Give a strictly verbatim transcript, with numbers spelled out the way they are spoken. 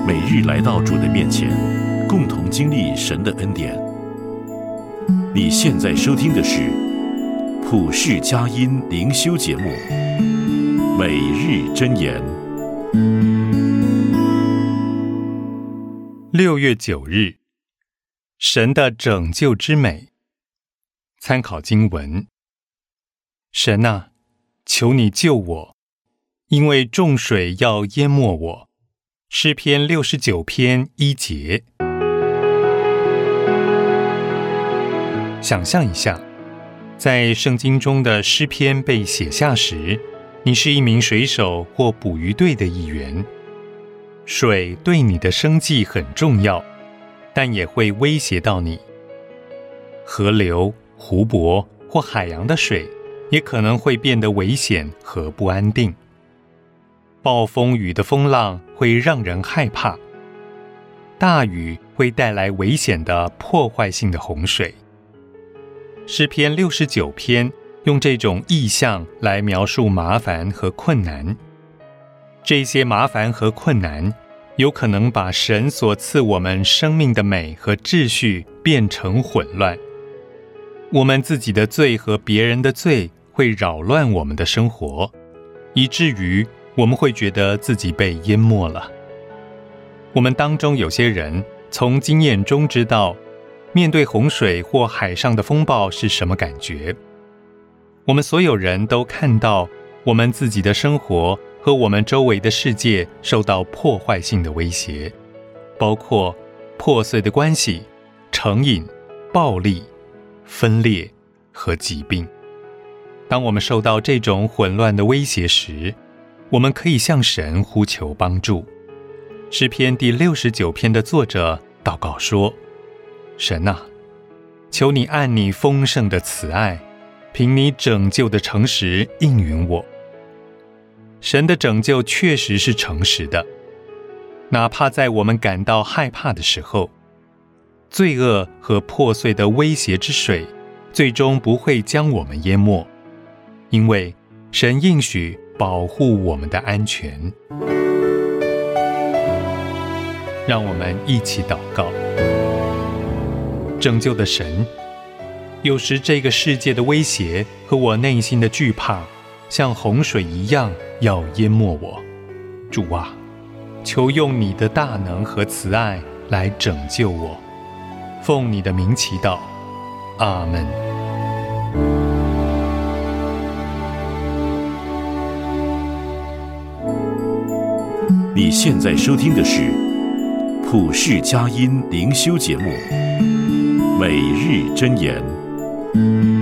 每日来到主的面前，共同经历神的恩典。你现在收听的是普世佳音灵修节目《每日箴言》。 六月九日，神的拯救之美。参考经文：神啊，求你救我，因为众水要淹没我。诗篇六十九篇一节。想象一下，在圣经中的诗篇被写下时，你是一名水手或捕鱼队的一员。水对你的生计很重要，但也会威胁到你。河流、湖泊或海洋的水也可能会变得危险和不安定。暴风雨的风浪会让人害怕，大雨会带来危险的破坏性的洪水。诗篇六十九篇用这种意象来描述麻烦和困难。这些麻烦和困难有可能把神所赐我们生命的美和秩序变成混乱。我们自己的罪和别人的罪会扰乱我们的生活，以至于我们会觉得自己被淹没了。我们当中有些人从经验中知道，面对洪水或海上的风暴是什么感觉。我们所有人都看到我们自己的生活和我们周围的世界受到破坏性的威胁，包括破碎的关系、成瘾、暴力、分裂和疾病。当我们受到这种混乱的威胁时，我们可以向神呼求帮助。诗篇第六十九篇的作者祷告说：神啊，求你按你丰盛的慈爱，凭你拯救的诚实应允我。神的拯救确实是诚实的，哪怕在我们感到害怕的时候，罪恶和破碎的威胁之水最终不会将我们淹没，因为神应许保护我们的安全。让我们一起祷告。拯救的神，有时这个世界的威胁和我内心的惧怕像洪水一样要淹没我。主啊，求用你的大能和慈爱来拯救我。奉你的名祈祷，阿们。 你现在收听的是普世佳音灵修节目《每日箴言》。